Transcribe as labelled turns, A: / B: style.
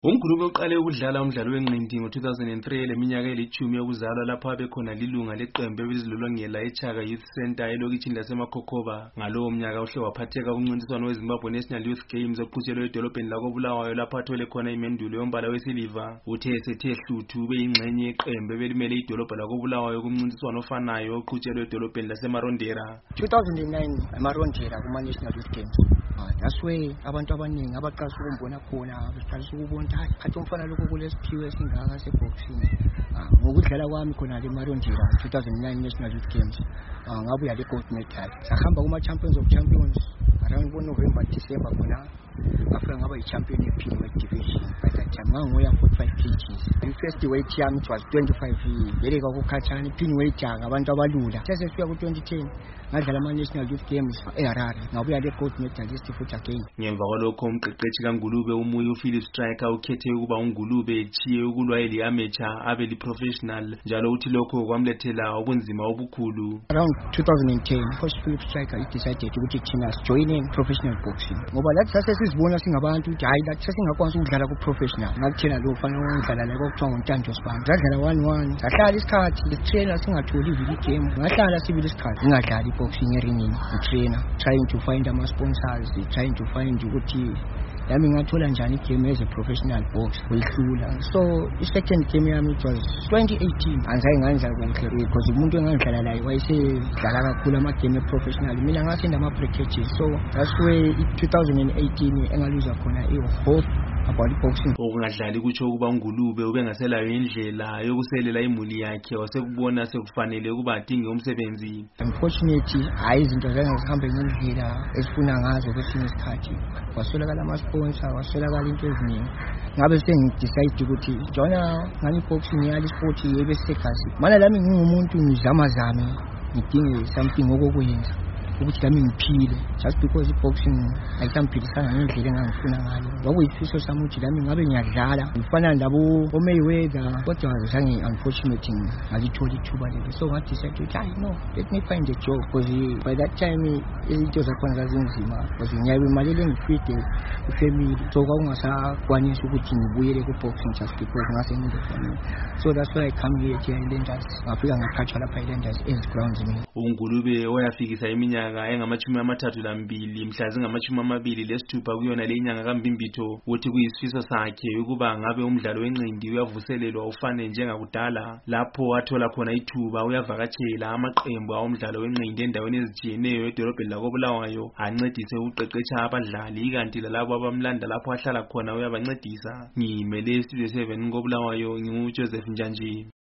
A: Ungulube uqale ukudlala umdlalo wenqindi ngo-2003 leminyaka elithumi yokuzalwa lapho abekhona lilunga leqembu ebelizilolongela eChaka Youth Center elokitshini laseMakhokoba. Ngalowo mnyaka uhle waphatheka kumncintiswano weZimbabwe National Youth Games oqhutshelwe edolobheni lakoBulawayo lapho athole khona imendulo yombala wesiliva. Uthe esethe hluthu ube yingxenye yeqembu ebelimele idolobha lakoBulawayo kumncintiswano ofanayo oqhutshelwe edolobheni laseMarondera.
B: 2009 eMarondera kuma-National Youth Games. That's where abantu abaningi abaqalisa ukumbona khona baqalisa ukubona khathi umfana lokho kulesiphiwe esingaka seboxing. Ngokudlala kwami khona le Marondera 2009 National Youth Games ngabuya le gold medal. Sahamba kuma Champions of Champions around November December khona ngafika ngaba yi-champion ye-Pinweight division. By that time ngangoya 45 kgs. The first weight yami it was 25 yeleka kukhathana i-Pinweight abantu abalula. Sesifika ku-2010 ngadlala ama-National Youth Games eHarare ngabuya le gold medalist futhi again.
A: Ngemva kwalokho umqeqeshi kaNgulube umuye uPhilip Striker ukhethe ukuba uNgulube echiye ukulwa eli-amateur abe li-professional njalo uthi lokho kwamlethela ubunzima obukhulu.
B: Around 2010 coach Philip Striker decided ukuthi thina joining professional boxing ngoba lathi sasesizibona singabantu ukuthi hayi lathi sesingakwazi ukudlala ku-professional. Ngakuthina lo fanele ngidlala la kokuthiwa nguNtanjwa Sibanda sadlala 1-1 sahlala isikhathi i-trainer singatholi ivili game ngahlala sibili isikhathi ngingadlali boxing eringini i-trainer trying to find ama-sponsors trying to find ukuthi yami ngathola njani igame as a professional boxer uyihlula. So i-second game yami it was 2018 angizayi ngandlala konke because umuntu engangidlala laye wayesedlala kakhulu amagame e-professional mina ngasenda ama-packages. So that's where i-2018 engaluza khona i-hope about boxing.
A: Okungadlali kutsho ukuba uNgulube ubengaselayo indlela yokuselela imuli yakhe wasekubona sekufanele ukuba adinge umsebenzi.
B: Unfortunately hayi izinto zange ngendlela esifuna ngazo kwesinye isikhathi waswelakala ama-sponsor waswelakala into eziningi ngabe sengidecide ukuthi jona ngani boxing yali sport yebe segasi mana lami ngingumuntu ngizamazame ngidinge something okokwenza ukuthi lami ngiphile just because i-boxing ayisangiphilisanga ngendlela engangifuna ngayo. Kwakuyifiso sami ukuthi lami ngabe ngiyadlala ngifana labo oMayweather kodwa zange unfortunately ngalithola ithuba lelo. So ngadecide ukuthi hayi no, let me find a job because by that time izinto zakhona zazinzima because ngiyabe imali engifide ifamily. So kwakungasakwanisi ukuthi ngibuyele ku-boxing just because ngase ngine-family. So that's why I come here to Highlanders. Ngafika ngaqhathwa lapha Highlanders as grounds mina.
A: uNgulube oyafikisa iminyaka engama-32 mhla zingama-26 kuyona le inyanga kaMbimbitho uthi kuyisifiso sakhe ukuba ngabe umdlalo wenqindi uyavuselelwa ufane njengakudala. Lapho athola khona ithuba uyavakatshela amaqembu awomdlalo wenqindi endaweni ezitshiyeneyo edolobheni lakoBulawayo ancedise ukuqeqetsha abadlali kanti lalabo abamlanda lapho ahlala khona uyabancedisa. Ngimele Studio 7 koBulawayo nginguJoseph Njanji.